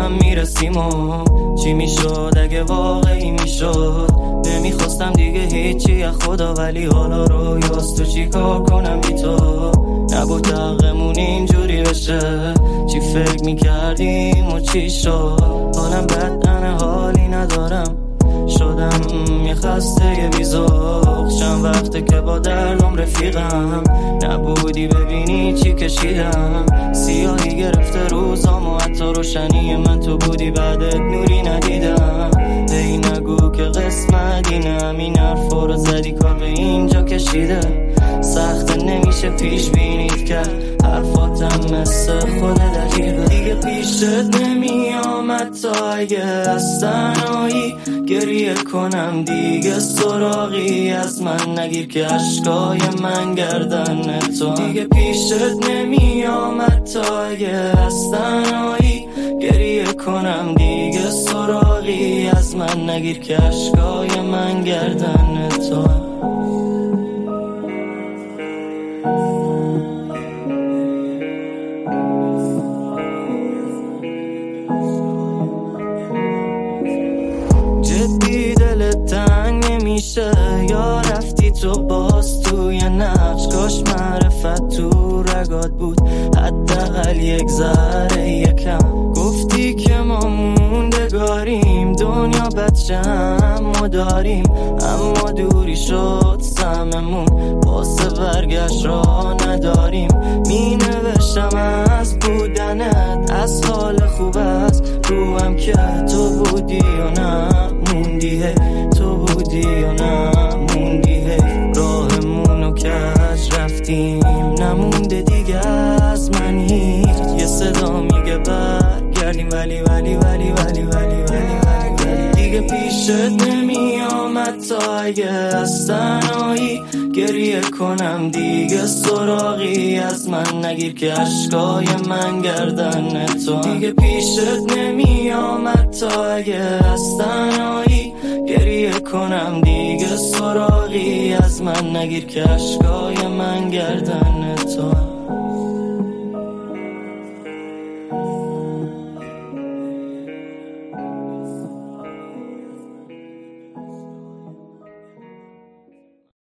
هم میرسیم و چی میشد اگه واقعی میشد. نمیخواستم دیگه هیچی از خدا، ولی حالا رویاست. تو چی کار کنم بی تو؟ نبود حقمون اینجوری بشه. چی فکر میکردیم و چی شد؟ حالم بد، انا حالی ندارم. شدم یه خسته یه بیزوق. چند وقته که با دردم رفیقم. نبودی ببینی چی کشیدم. سیاهی گرفته روزام و حتی روشنی من تو بودی، بعدت نوری ندیدم. ای نگو که قسمت اینم، این حرفا رو زدی کار به اینجا کشیده. سخته نمیشه پیش بینید کرد، حرفاتم مثل خود دقیقه. دیگه پیشت نمیامد تا اگه از تنهایی گریه کنم. دیگه سراغی از من نگیر که عشقای من گردن تو. دیگه پیشت نمیامد تا اگه از تنهایی گریه کنم. دیگه سراغی از من نگیر که عشقای من گردن تو. جدی دلت تنگ نمیشه یا رفتی تو باز توی نقش؟ کاش معرفت تو رگات بود حداقل یک ذره یکم. گفتی که ما موندگاریم، دنیا بچه همو داریم، اما دوری شد سهممون، واسه برگشت را نداریم. می نوشتم از بودنت، از حال خوب از روم که تو بودی و نموندی. تو بودی و نموندی. راهمونو کج رفتیم، نمونده دیگه از من هیچ. یه صدا میگه برگردیم، ولی ولی ولی ولی ولی ولی دیگه پیشت نمیامد تا اگه از تنهایی گریه کنم. دیگه سراغی از من نگیر که عشقای من گردن تو. دیگه پیشت نمیامد تا اگه از تنهایی گریه کنم. دیگه سراغی از من نگیر که عشقای من گردن تو.